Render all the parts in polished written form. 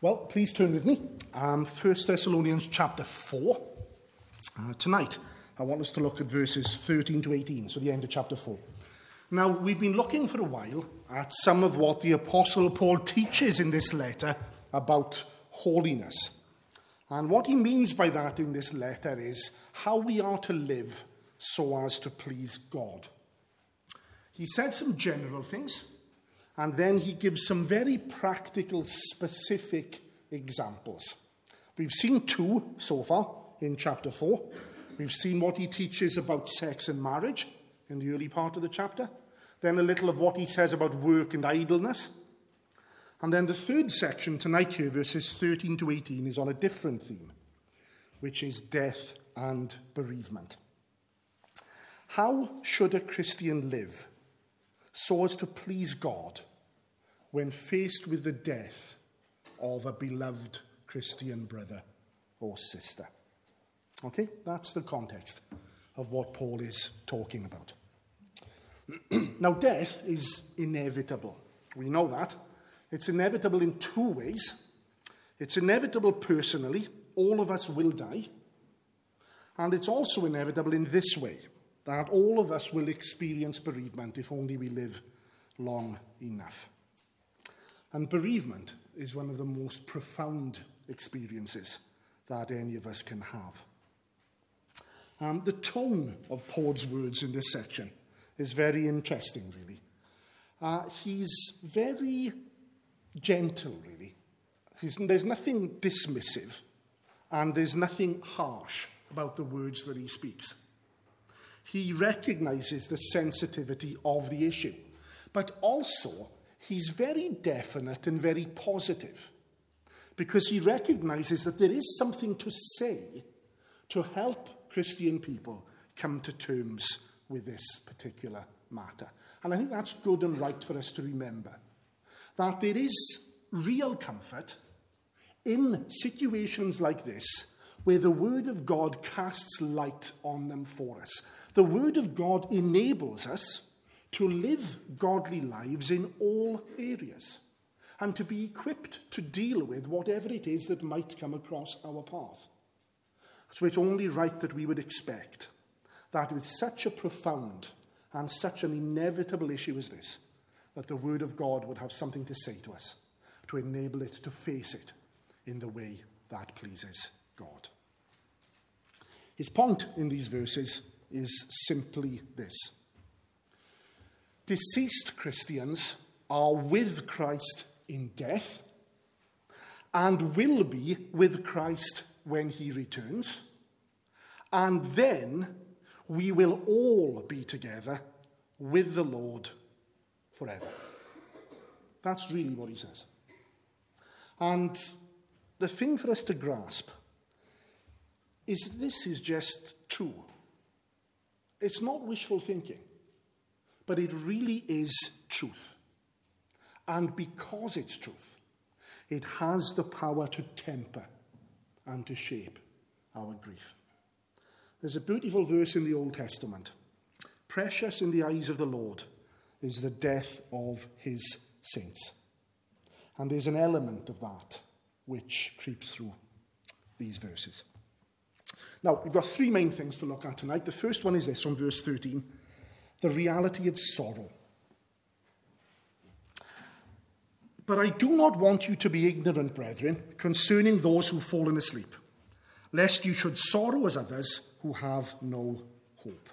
Well, please turn with me. 1 Thessalonians chapter 4. Tonight, I want us to look at verses 13 to 18, so the end of chapter 4. Now, we've been looking for a while at some of what the Apostle Paul teaches in this letter about holiness. And what he means by that in this letter is how we are to live so as to please God. He said some general things, and then he gives some very practical, specific examples. We've seen two so far in chapter 4. We've seen what he teaches about sex and marriage in the early part of the chapter. Then a little of what he says about work and idleness. And then the third section tonight here, verses 13 to 18, is on a different theme, which is death and bereavement. How should a Christian live so as to please God when faced with the death of a beloved Christian brother or sister? Okay, that's the context of what Paul is talking about. Now, death is inevitable. We know that. It's inevitable in two ways. It's inevitable personally. All of us will die. And it's also inevitable in this way, that all of us will experience bereavement if only we live long enough. And bereavement is one of the most profound experiences that any of us can have. The tone of Paul's words in this section is very interesting, really. He's very gentle, really. There's nothing dismissive, and there's nothing harsh about the words that he speaks. He recognizes the sensitivity of the issue, but also he's very definite and very positive, because he recognizes that there is something to say to help Christian people come to terms with this particular matter. And I think that's good and right for us to remember, that there is real comfort in situations like this where the Word of God casts light on them for us. The Word of God enables us to live godly lives in all areas and to be equipped to deal with whatever it is that might come across our path. So it's only right that we would expect that with such a profound and such an inevitable issue as this, that the Word of God would have something to say to us, to enable it to face it in the way that pleases God. His point in these verses is simply this. Deceased Christians are with Christ in death and will be with Christ when he returns, and then we will all be together with the Lord forever. That's really what he says. And the thing for us to grasp is this is just true. It's not wishful thinking, but it really is truth. And because it's truth, it has the power to temper and to shape our grief. There's a beautiful verse in the Old Testament. Precious in the eyes of the Lord is the death of his saints. And there's an element of that which creeps through these verses. Now, we've got three main things to look at tonight. The first one is this, from verse 13, the reality of sorrow. But I do not want you to be ignorant, brethren, concerning those who've fallen asleep, lest you should sorrow as others who have no hope.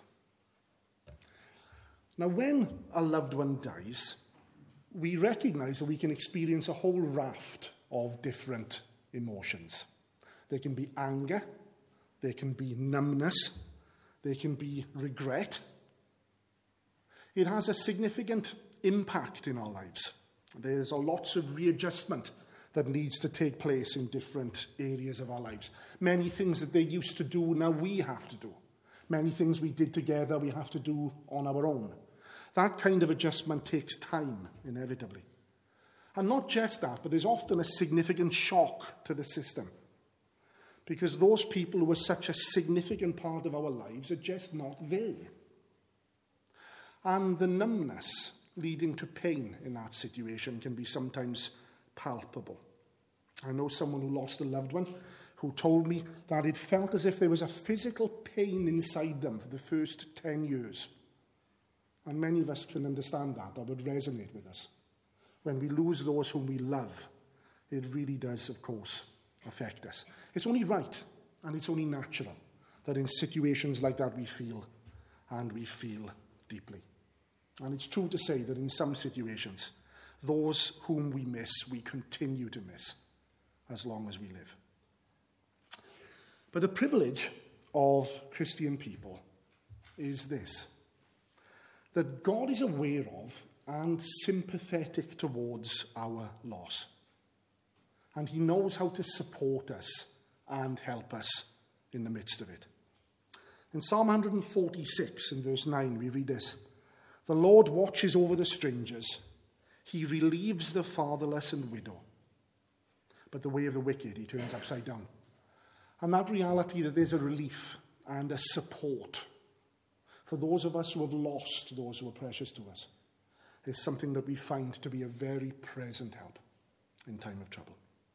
Now, when a loved one dies, we recognize that we can experience a whole raft of different emotions. There can be anger, there can be numbness, there can be regret. It has a significant impact in our lives. There's a lots of readjustment that needs to take place in different areas of our lives. Many things that they used to do, now we have to do. Many things we did together, we have to do on our own. That kind of adjustment takes time, inevitably. And not just that, but there's often a significant shock to the system, because those people who are such a significant part of our lives are just not there. And the numbness leading to pain in that situation can be sometimes palpable. I know someone who lost a loved one who told me that it felt as if there was a physical pain inside them for the first 10 years. And many of us can understand that. That would resonate with us. When we lose those whom we love, it really does, of course, affect us. It's only right and it's only natural that in situations like that we feel, and we feel deeply. And it's true to say that in some situations, those whom we miss, we continue to miss as long as we live. But the privilege of Christian people is this, that God is aware of and sympathetic towards our loss. And he knows how to support us and help us in the midst of it. In Psalm 146, in verse 9, we read this: "The Lord watches over the strangers. He relieves the fatherless and widow. But the way of the wicked he turns upside down." And that reality that there's a relief and a support for those of us who have lost those who are precious to us is something that we find to be a very present help in time of trouble.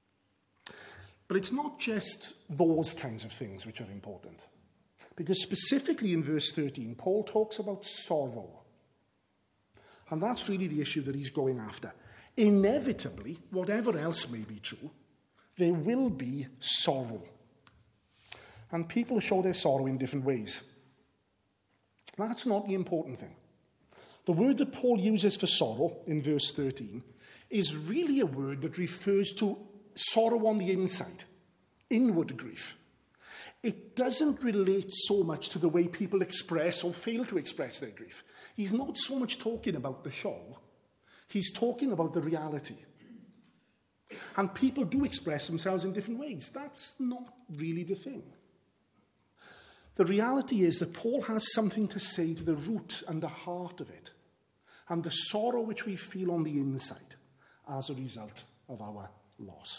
But it's not just those kinds of things which are important. Because specifically in verse 13, Paul talks about sorrow. And that's really the issue that he's going after. Inevitably, whatever else may be true, there will be sorrow. And people show their sorrow in different ways. That's not the important thing. The word that Paul uses for sorrow in verse 13 is really a word that refers to sorrow on the inside, inward grief. It doesn't relate so much to the way people express or fail to express their grief. He's not so much talking about the show. He's talking about the reality. And people do express themselves in different ways. That's not really the thing. The reality is that Paul has something to say to the root and the heart of it, and the sorrow which we feel on the inside as a result of our loss.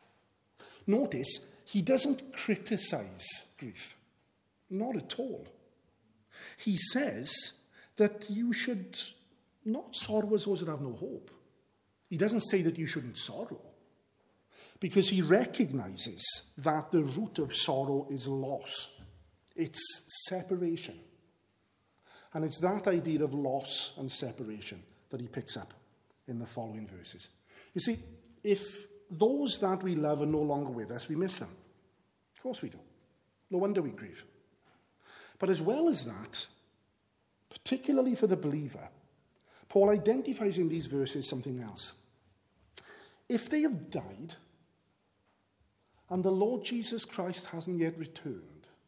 Notice, he doesn't criticize grief. Not at all. He says that you should not sorrow as those that have no hope. He doesn't say that you shouldn't sorrow, because he recognizes that the root of sorrow is loss. It's separation. And it's that idea of loss and separation that he picks up in the following verses. You see, if those that we love are no longer with us, we miss them. Of course we do. No wonder we grieve. But as well as that, particularly for the believer, Paul identifies in these verses something else. If they have died and the Lord Jesus Christ hasn't yet returned,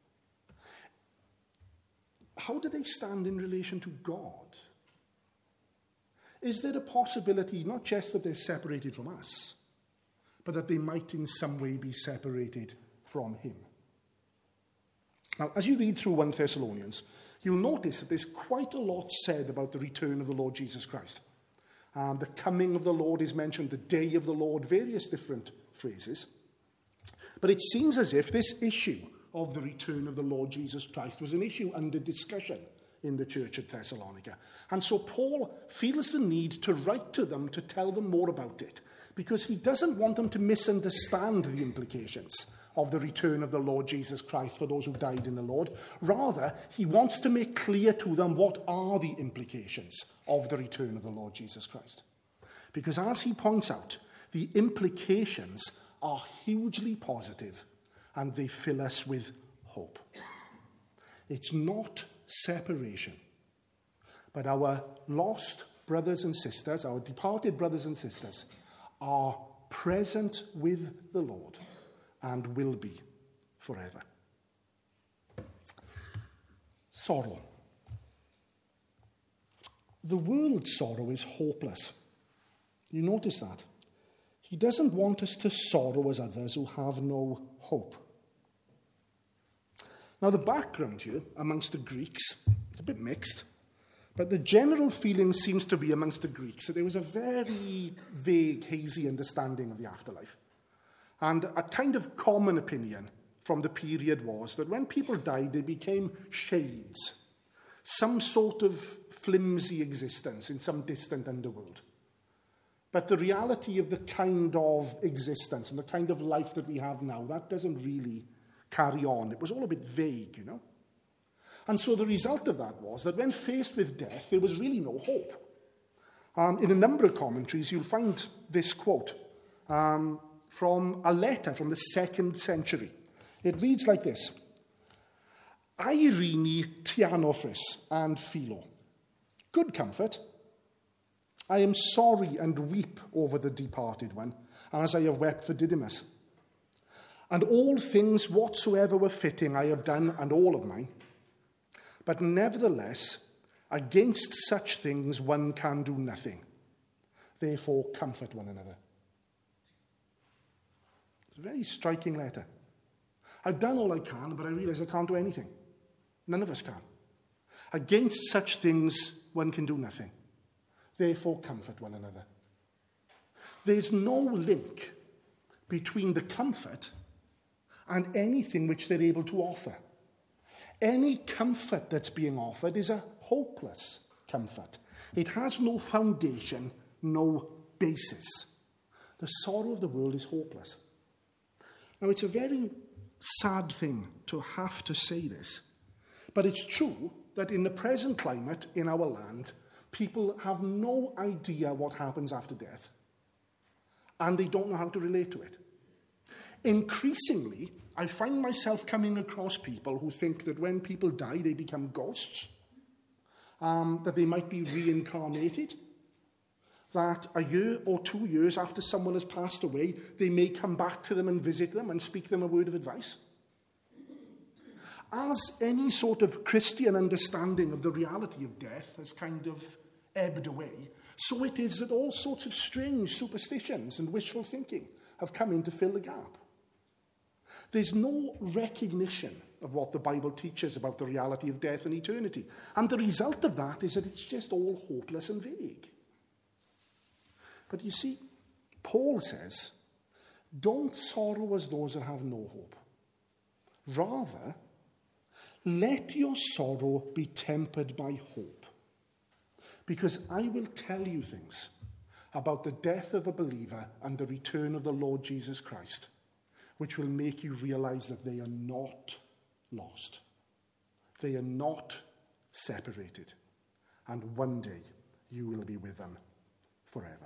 how do they stand in relation to God? Is there a possibility not just that they're separated from us, but that they might in some way be separated from him? Now, as you read through 1 Thessalonians, you'll notice that there's quite a lot said about the return of the Lord Jesus Christ. The coming of the Lord is mentioned, the day of the Lord, various different phrases. But it seems as if this issue of the return of the Lord Jesus Christ was an issue under discussion in the church at Thessalonica. And so Paul feels the need to write to them to tell them more about it, because he doesn't want them to misunderstand the implications of the return of the Lord Jesus Christ for those who died in the Lord. Rather, he wants to make clear to them what are the implications of the return of the Lord Jesus Christ. Because as he points out, the implications are hugely positive and they fill us with hope. It's not separation, but our lost brothers and sisters, our departed brothers and sisters, are present with the Lord and will be forever. Sorrow. The world's sorrow is hopeless. You notice that? He doesn't want us to sorrow as others who have no hope. Now, the background here amongst the Greeks is a bit mixed, but the general feeling seems to be amongst the Greeks that there was a very vague, hazy understanding of the afterlife. And a kind of common opinion from the period was that when people died, they became shades, some sort of flimsy existence in some distant underworld. But the reality of the kind of existence and the kind of life that we have now, that doesn't really carry on. It was all a bit vague, you know. And so the result of that was that when faced with death, there was really no hope. In a number of commentaries, you'll find this quote from a letter from the 2nd century. It reads like this: Irene, Tianophris, and Philo. Good comfort. I am sorry and weep over the departed one, as I have wept for Didymus. And all things whatsoever were fitting I have done, and all of mine. But nevertheless, against such things one can do nothing. Therefore, comfort one another. It's a very striking letter. I've done all I can, but I realize I can't do anything. None of us can. Against such things one can do nothing. Therefore, comfort one another. There's no link between the comfort and anything which they're able to offer. Any comfort that's being offered is a hopeless comfort. It has no foundation, no basis. The sorrow of the world is hopeless. Now, it's a very sad thing to have to say this, but it's true that in the present climate in our land, people have no idea what happens after death, and they don't know how to relate to it. Increasingly, I find myself coming across people who think that when people die, they become ghosts, that they might be reincarnated, that a year or 2 years after someone has passed away, they may come back to them and visit them and speak them a word of advice. As any sort of Christian understanding of the reality of death has kind of ebbed away, so it is that all sorts of strange superstitions and wishful thinking have come in to fill the gap. There's no recognition of what the Bible teaches about the reality of death and eternity. And the result of that is that it's just all hopeless and vague. But you see, Paul says, don't sorrow as those that have no hope. Rather, let your sorrow be tempered by hope. Because I will tell you things about the death of a believer and the return of the Lord Jesus Christ, which will make you realize that they are not lost. They are not separated. And one day you will be with them forever.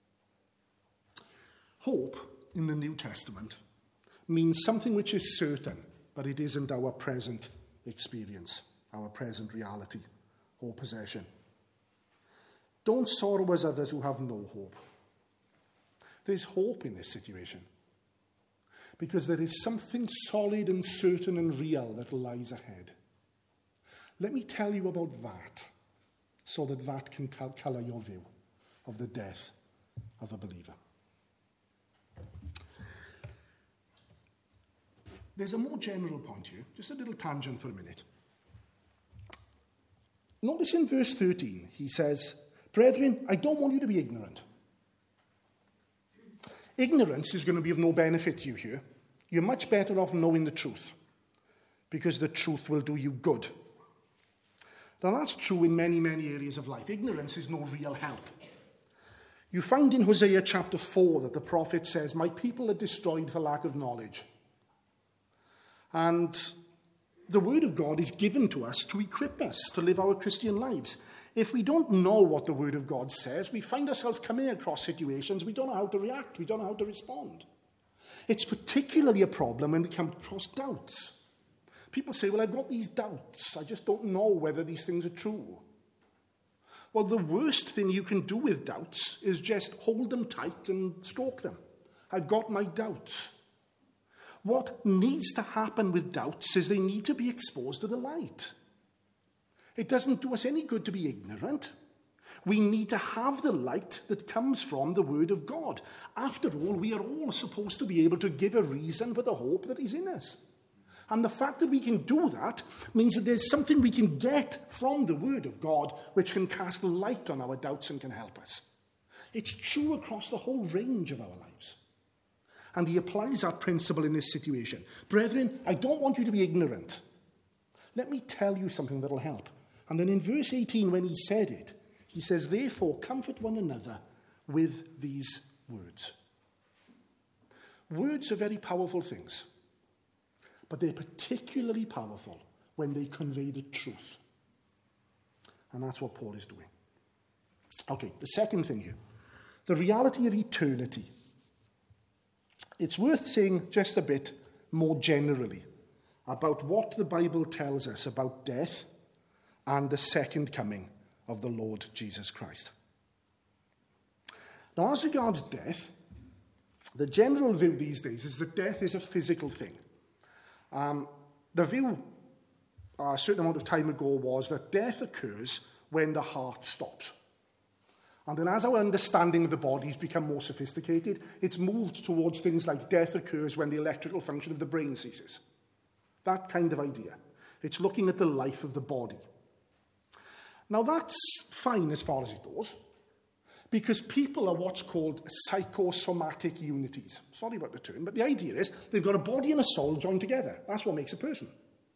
Hope in the New Testament means something which is certain, but it isn't our present experience, our present reality or possession. Don't sorrow as others who have no hope. There's hope in this situation, because there is something solid and certain and real that lies ahead. Let me tell you about that, so that that can colour your view of the death of a believer. There's a more general point here, just a little tangent for a minute. Notice in verse 13, he says, "Brethren, I don't want you to be ignorant." Ignorance is going to be of no benefit to you here. You're much better off knowing the truth, because the truth will do you good. Now, that's true in many, many areas of life. Ignorance is no real help. You find in Hosea chapter 4 that the prophet says, "My people are destroyed for lack of knowledge." And the word of God is given to us to equip us to live our Christian lives. If we don't know what the word of God says, we find ourselves coming across situations we don't know how to react, we don't know how to respond. It's particularly a problem when we come across doubts. People say, well, I've got these doubts. I just don't know whether these things are true. Well, the worst thing you can do with doubts is just hold them tight and stroke them. I've got my doubts. What needs to happen with doubts is they need to be exposed to the light. It doesn't do us any good to be ignorant. We need to have the light that comes from the Word of God. After all, we are all supposed to be able to give a reason for the hope that is in us. And the fact that we can do that means that there's something we can get from the Word of God which can cast light on our doubts and can help us. It's true across the whole range of our lives. And he applies that principle in this situation. Brethren, I don't want you to be ignorant. Let me tell you something that will help. And then in verse 18, when he said it, he says, therefore, comfort one another with these words. Words are very powerful things, but they're particularly powerful when they convey the truth. And that's what Paul is doing. Okay, the second thing here, the reality of eternity. It's worth saying just a bit more generally about what the Bible tells us about death and the second coming of the Lord Jesus Christ. Now, as regards death, the general view these days is that death is a physical thing. The view a certain amount of time ago was that death occurs when the heart stops. And then as our understanding of the body has become more sophisticated, it's moved towards things like death occurs when the electrical function of the brain ceases. That kind of idea. It's looking at the life of the body. Now that's fine as far as it goes, because people are what's called psychosomatic unities. Sorry about the term, but the idea is they've got a body and a soul joined together. That's what makes a person.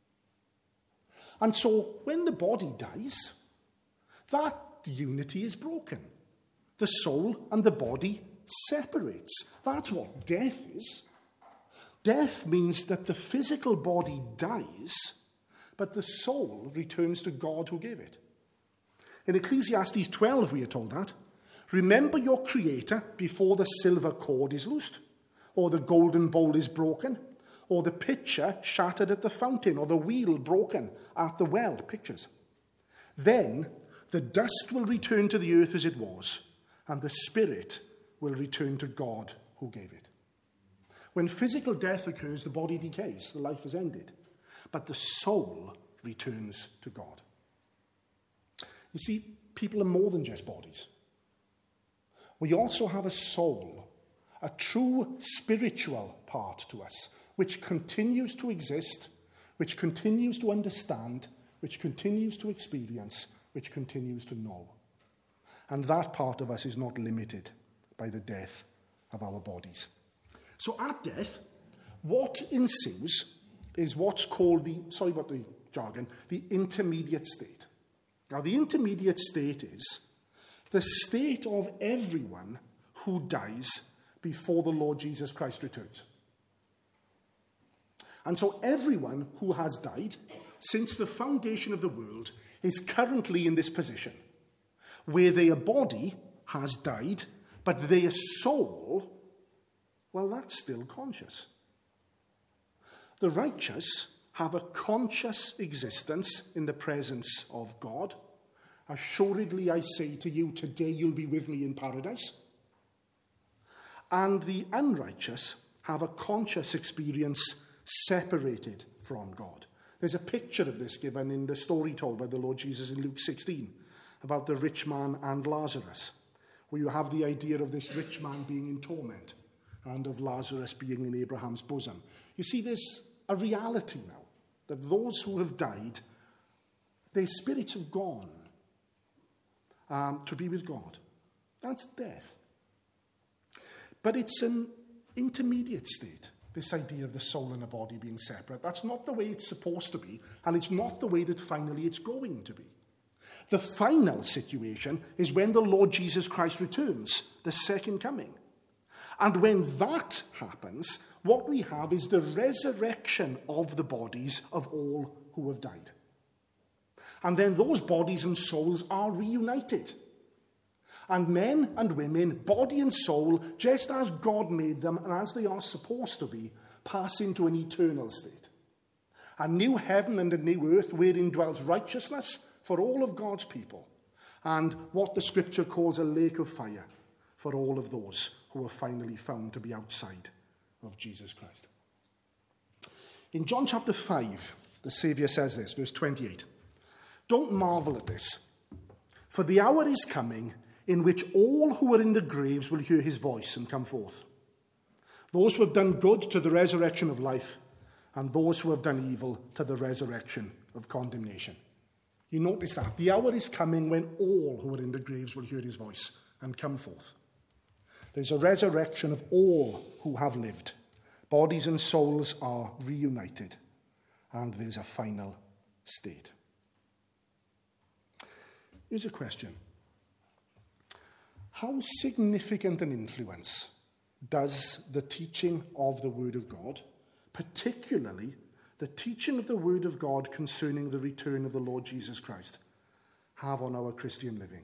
And so when the body dies, that unity is broken. The soul and the body separates. That's what death is. Death means that the physical body dies, but the soul returns to God who gave it. In Ecclesiastes 12, we are told that. Remember your Creator before the silver cord is loosed, or the golden bowl is broken, or the pitcher shattered at the fountain, or the wheel broken at the well. Pictures. Then the dust will return to the earth as it was, and the spirit will return to God who gave it. When physical death occurs, the body decays, the life is ended, but the soul returns to God. You see, people are more than just bodies. We also have a soul, a true spiritual part to us, which continues to exist, which continues to understand, which continues to experience, which continues to know. And that part of us is not limited by the death of our bodies. So at death, what ensues is what's called the intermediate state. Now, the intermediate state is the state of everyone who dies before the Lord Jesus Christ returns. And so everyone who has died since the foundation of the world is currently in this position, where their body has died, but their soul, well, that's still conscious. The righteous have a conscious existence in the presence of God. Assuredly, I say to you, today you'll be with me in paradise. And the unrighteous have a conscious experience separated from God. There's a picture of this given in the story told by the Lord Jesus in Luke 16 about the rich man and Lazarus, where you have the idea of this rich man being in torment and of Lazarus being in Abraham's bosom. You see, there's a reality now that those who have died, their spirits have gone to be with God. That's death. But it's an intermediate state, this idea of the soul and the body being separate. That's not the way it's supposed to be, and it's not the way that finally it's going to be. The final situation is when the Lord Jesus Christ returns, the second coming. And when that happens, what we have is the resurrection of the bodies of all who have died. And then those bodies and souls are reunited. And men and women, body and soul, just as God made them and as they are supposed to be, pass into an eternal state. A new heaven and a new earth wherein dwells righteousness for all of God's people, and what the scripture calls a lake of fire for all of those who are finally found to be outside of Jesus Christ. In John chapter 5, the Saviour says this, verse 28, "Don't marvel at this, for the hour is coming in which all who are in the graves will hear his voice and come forth. Those who have done good to the resurrection of life, and those who have done evil to the resurrection of condemnation." You notice that. The hour is coming when all who are in the graves will hear his voice and come forth. There's a resurrection of all who have lived. Bodies and souls are reunited, and there's a final state. Here's a question. How significant an influence does the teaching of the Word of God, particularly the teaching of the Word of God concerning the return of the Lord Jesus Christ, have on our Christian living?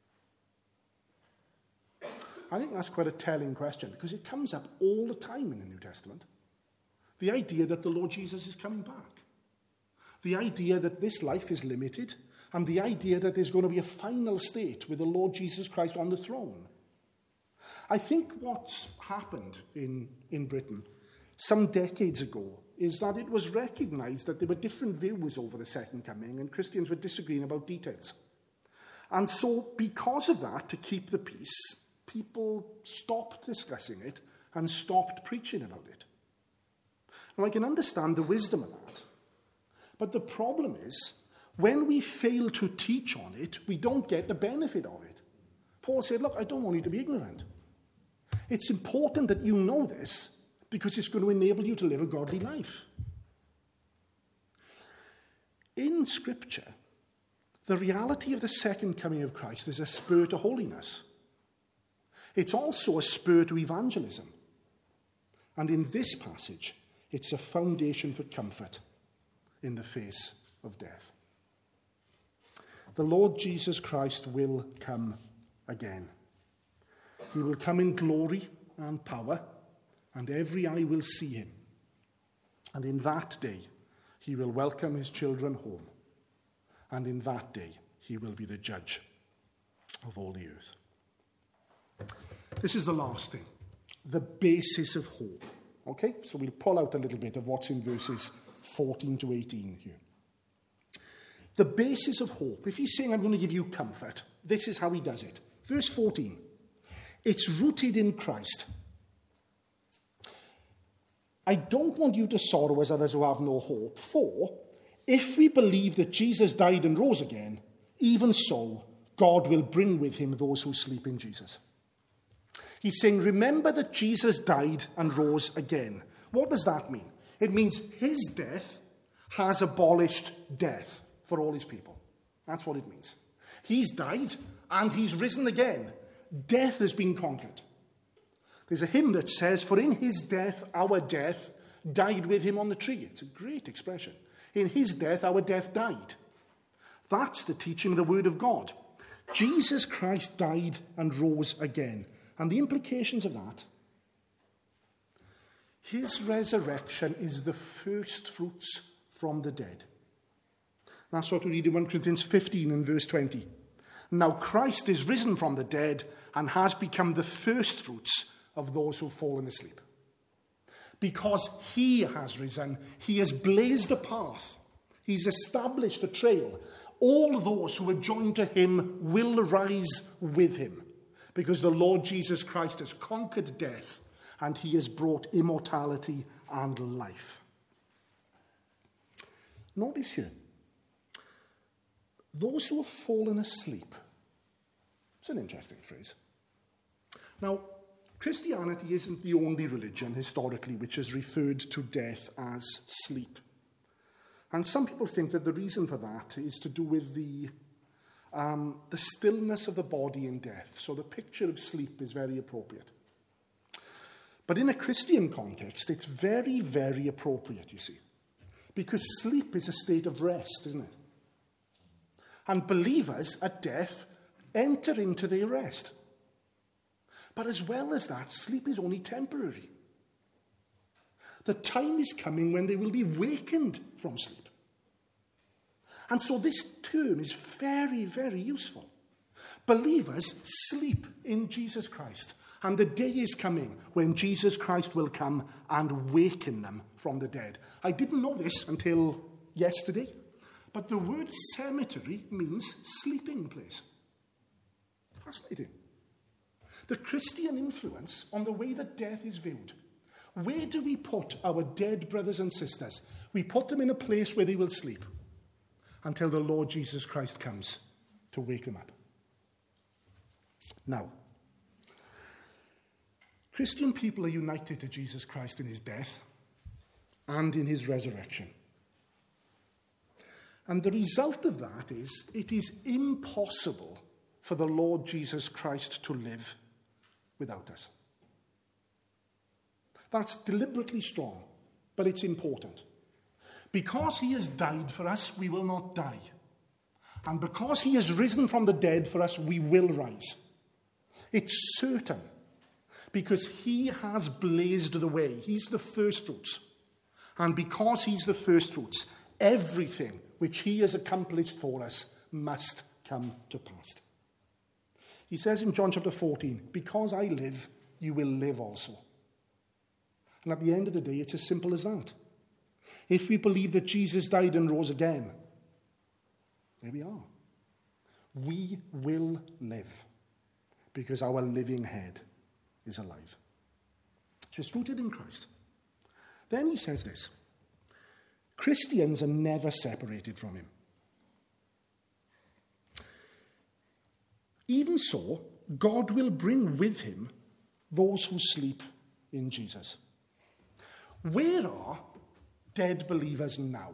I think that's quite a telling question, because it comes up all the time in the New Testament. The idea that the Lord Jesus is coming back. The idea that this life is limited, and the idea that there's going to be a final state with the Lord Jesus Christ on the throne. I think what's happened in Britain some decades ago is that it was recognized that there were different views over the second coming, and Christians were disagreeing about details. And so, because of that, to keep the peace, people stopped discussing it and stopped preaching about it. Now, I can understand the wisdom of that. But the problem is, when we fail to teach on it, we don't get the benefit of it. Paul said, look, I don't want you to be ignorant. It's important that you know this, because it's going to enable you to live a godly life. In Scripture, the reality of the second coming of Christ is a spur to holiness. It's also a spur to evangelism. And in this passage, it's a foundation for comfort in the face of death. The Lord Jesus Christ will come again. He will come in glory and power, and every eye will see him. And in that day, he will welcome his children home. And in that day, he will be the judge of all the earth. This is the last thing, the basis of hope. Okay, so we'll pull out a little bit of what's in verses 14 to 18 here. The basis of hope. If he's saying, I'm going to give you comfort, this is how he does it. Verse 14. It's rooted in Christ. I don't want you to sorrow as others who have no hope, for if we believe that Jesus died and rose again, even so, God will bring with him those who sleep in Jesus. He's saying, remember that Jesus died and rose again. What does that mean? It means his death has abolished death for all his people. That's what it means. He's died and he's risen again. Death has been conquered. There's a hymn that says, for in his death, our death died with him on the tree. It's a great expression. In his death, our death died. That's the teaching of the Word of God. Jesus Christ died and rose again. And the implications of that, his resurrection is the first fruits from the dead. That's what we read in 1 Corinthians 15 and verse 20. Now Christ is risen from the dead and has become the first fruits of those who've fallen asleep. Because he has risen, he has blazed a path. He's established a trail. All those who are joined to him will rise with him. Because the Lord Jesus Christ has conquered death and he has brought immortality and life. Notice here, those who have fallen asleep. It's an interesting phrase. Now, Christianity isn't the only religion historically which has referred to death as sleep. And some people think that the reason for that is to do with the stillness of the body in death. So the picture of sleep is very appropriate. But in a Christian context, it's very, very appropriate, you see. Because sleep is a state of rest, isn't it? And believers at death enter into their rest. But as well as that, sleep is only temporary. The time is coming when they will be wakened from sleep. And so this term is very, very useful. Believers sleep in Jesus Christ. And the day is coming when Jesus Christ will come and waken them from the dead. I didn't know this until yesterday. But the word cemetery means sleeping place. Fascinating. The Christian influence on the way that death is viewed. Where do we put our dead brothers and sisters? We put them in a place where they will sleep until the Lord Jesus Christ comes to wake them up. Now, Christian people are united to Jesus Christ in his death and in his resurrection. And the result of that is, it is impossible for the Lord Jesus Christ to live without us. That's deliberately strong, but it's important. Because he has died for us, we will not die. And because he has risen from the dead for us, we will rise. It's certain, because he has blazed the way. He's the first fruits. And because he's the first fruits, everything which he has accomplished for us must come to pass. He says in John chapter 14, because I live, you will live also. And at the end of the day, it's as simple as that. If we believe that Jesus died and rose again, there we are. We will live because our living head is alive. So it's rooted in Christ. Then he says this: Christians are never separated from him. Even so, God will bring with him those who sleep in Jesus. Where are dead believers now?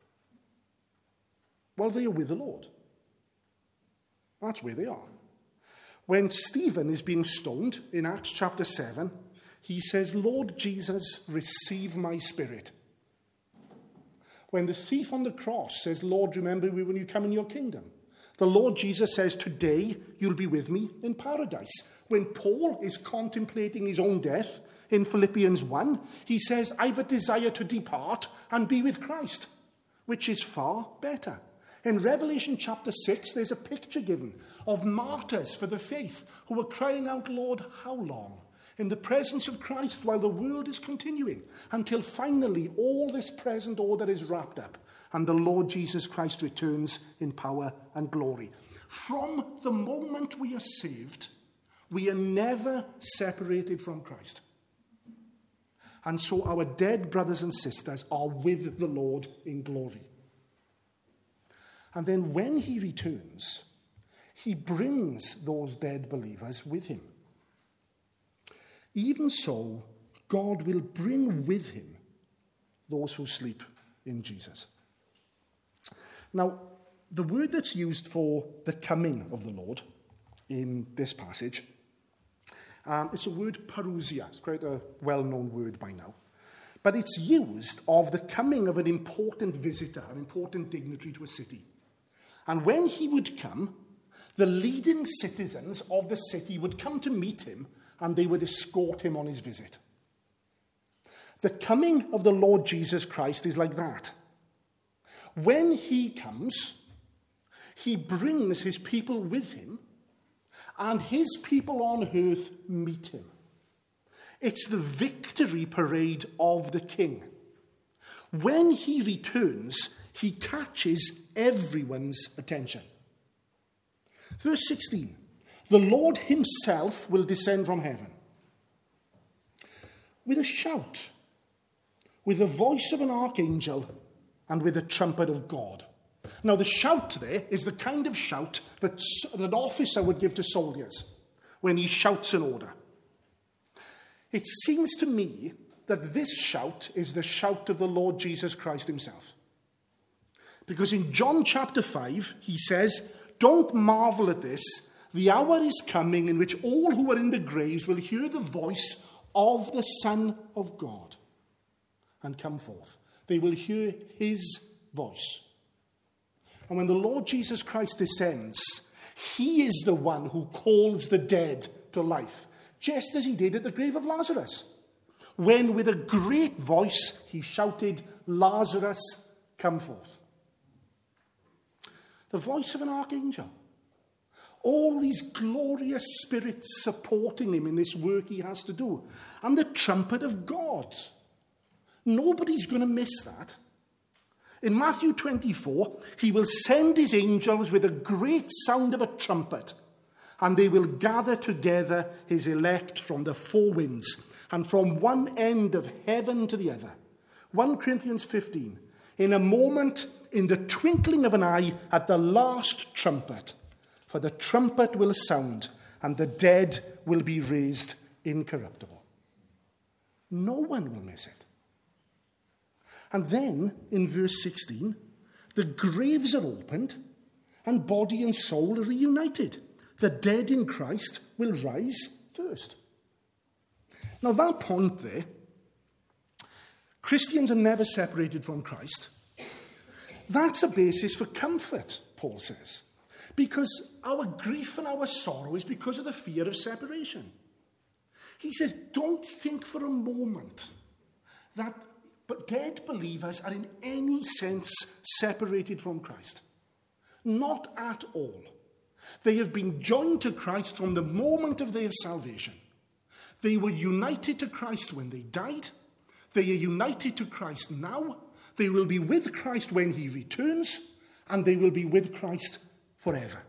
Well, they are with the Lord. That's where they are. When Stephen is being stoned in Acts chapter 7, he says, Lord Jesus, receive my spirit. When the thief on the cross says, Lord, remember me when you come in your kingdom, the Lord Jesus says, today you'll be with me in paradise. When Paul is contemplating his own death in Philippians 1, he says, I've a desire to depart and be with Christ, which is far better. In Revelation chapter 6, there's a picture given of martyrs for the faith who were crying out, Lord, how long? In the presence of Christ while the world is continuing, until finally all this present order is wrapped up and the Lord Jesus Christ returns in power and glory. From the moment we are saved, we are never separated from Christ. And so our dead brothers and sisters are with the Lord in glory. And then when he returns, he brings those dead believers with him. Even so, God will bring with him those who sleep in Jesus. Now, the word that's used for the coming of the Lord in this passage, it's a word parousia. It's quite a well-known word by now. But it's used of the coming of an important visitor, an important dignitary to a city. And when he would come, the leading citizens of the city would come to meet him and they would escort him on his visit. The coming of the Lord Jesus Christ is like that. When he comes, he brings his people with him, and his people on earth meet him. It's the victory parade of the king. When he returns, he catches everyone's attention. Verse 16, the Lord himself will descend from heaven with a shout, with the voice of an archangel, and with a trumpet of God. Now, the shout there is the kind of shout that an officer would give to soldiers when he shouts an order. It seems to me that this shout is the shout of the Lord Jesus Christ himself. Because in John chapter 5, he says, don't marvel at this. The hour is coming in which all who are in the graves will hear the voice of the Son of God and come forth. They will hear his voice. And when the Lord Jesus Christ descends, he is the one who calls the dead to life, just as he did at the grave of Lazarus, when with a great voice he shouted, Lazarus, come forth. The voice of an archangel. All these glorious spirits supporting him in this work he has to do. And the trumpet of God. Nobody's going to miss that. In Matthew 24, he will send his angels with a great sound of a trumpet, and they will gather together his elect from the four winds and from one end of heaven to the other. 1 Corinthians 15, in a moment, in the twinkling of an eye, at the last trumpet, for the trumpet will sound, and the dead will be raised incorruptible. No one will miss it. And then, in verse 16, the graves are opened, and body and soul are reunited. The dead in Christ will rise first. Now that point there, Christians are never separated from Christ. That's a basis for comfort, Paul says, because our grief and our sorrow is because of the fear of separation. He says, don't think for a moment that dead believers are in any sense separated from Christ. Not at all. They have been joined to Christ from the moment of their salvation. They were united to Christ when they died. They are united to Christ now. They will be with Christ when he returns, and they will be with Christ forever.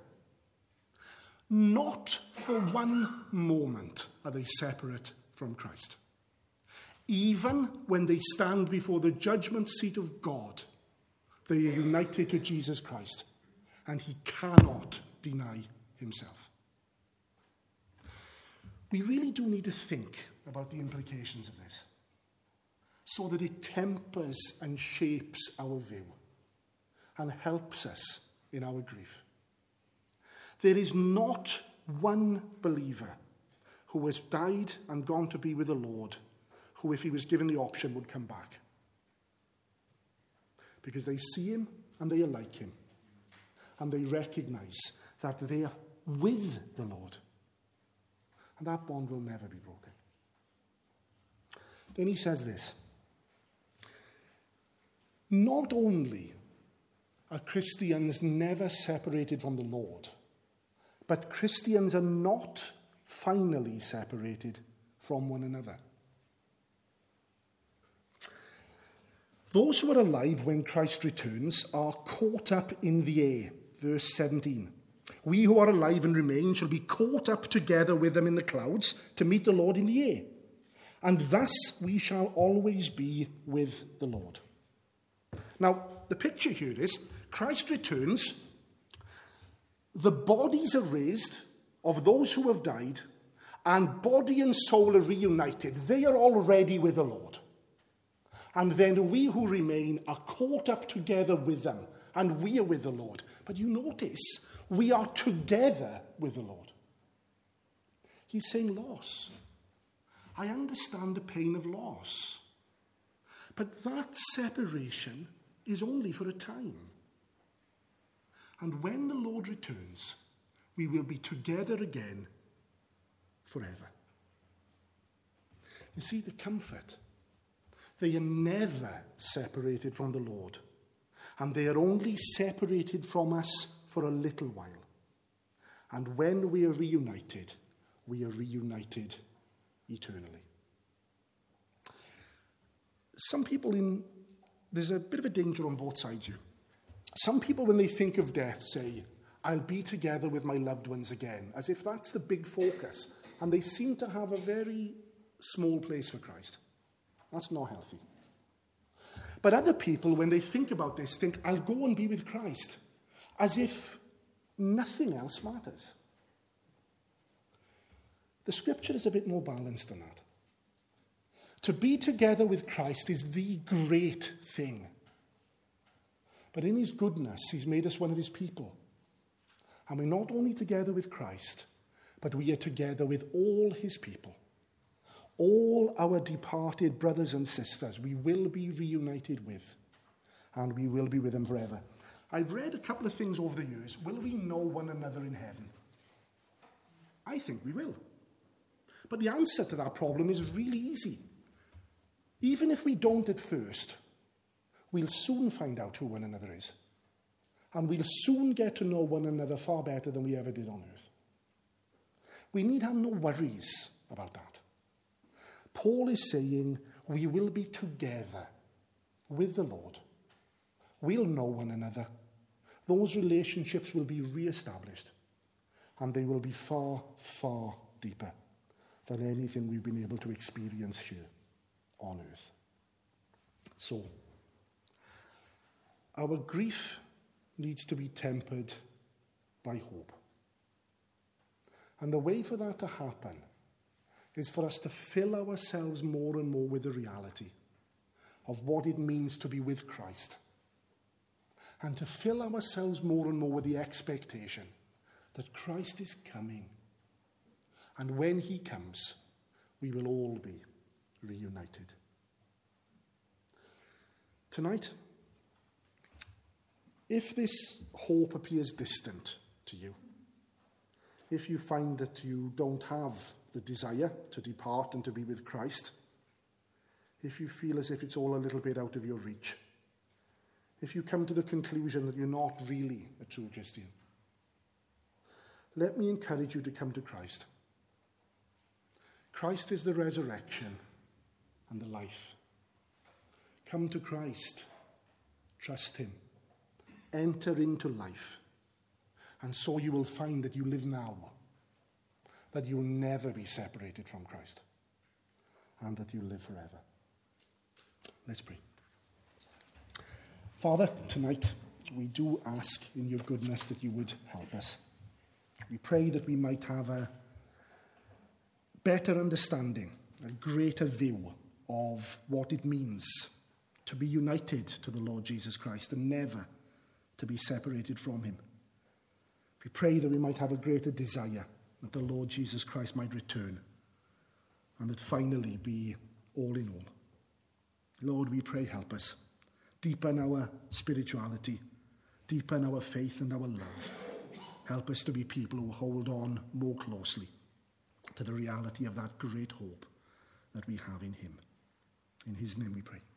Not for one moment are they separate from Christ. Even when they stand before the judgment seat of God, they are united to Jesus Christ, and he cannot deny himself. We really do need to think about the implications of this, so that it tempers and shapes our view and helps us in our grief. There is not one believer who has died and gone to be with the Lord who, if he was given the option, would come back. Because they see him and they are like him. And they recognize that they are with the Lord. And that bond will never be broken. Then he says this. Not only are Christians never separated from the Lord, but Christians are not finally separated from one another. Those who are alive when Christ returns are caught up in the air. Verse 17. We who are alive and remain shall be caught up together with them in the clouds to meet the Lord in the air. And thus we shall always be with the Lord. Now, the picture here is Christ returns, the bodies are raised of those who have died, and body and soul are reunited. They are already with the Lord. And then we who remain are caught up together with them, and we are with the Lord. But you notice, we are together with the Lord. He's saying loss. I understand the pain of loss. But that separation is only for a time. And when the Lord returns, we will be together again forever. You see the comfort. They are never separated from the Lord. And they are only separated from us for a little while. And when we are reunited eternally. Some people there's a bit of a danger on both sides here. Some people, when they think of death, say, I'll be together with my loved ones again, as if that's the big focus. And they seem to have a very small place for Christ. That's not healthy. But other people, when they think about this, think, I'll go and be with Christ, as if nothing else matters. The scripture is a bit more balanced than that. To be together with Christ is the great thing. But in his goodness, he's made us one of his people. And we're not only together with Christ, but we are together with all his people. All our departed brothers and sisters we will be reunited with, and we will be with them forever. I've read a couple of things over the years. Will we know one another in heaven? I think we will. But the answer to that problem is really easy. Even if we don't at first, we'll soon find out who one another is. And we'll soon get to know one another far better than we ever did on earth. We need have no worries about that. Paul is saying we will be together with the Lord. We'll know one another. Those relationships will be re-established. And they will be far, far deeper than anything we've been able to experience here on earth. So, our grief needs to be tempered by hope. And the way for that to happen is for us to fill ourselves more and more with the reality of what it means to be with Christ. And to fill ourselves more and more with the expectation that Christ is coming. And when he comes, we will all be reunited. Tonight, if this hope appears distant to you, if you find that you don't have the desire to depart and to be with Christ, if you feel as if it's all a little bit out of your reach, if you come to the conclusion that you're not really a true Christian, let me encourage you to come to Christ. Christ is the resurrection and the life. Come to Christ. Trust him. Enter into life. And so you will find that you live now, that you will never be separated from Christ, and that you live forever. Let's pray. Father, tonight we do ask in your goodness that you would help us. We pray that we might have a better understanding, a greater view of what it means to be united to the Lord Jesus Christ and never to be separated from him. We pray that we might have a greater desire that the Lord Jesus Christ might return and that finally be all in all. Lord, we pray, help us. Deepen our spirituality, deepen our faith and our love. Help us to be people who hold on more closely to the reality of that great hope that we have in him. In his name we pray.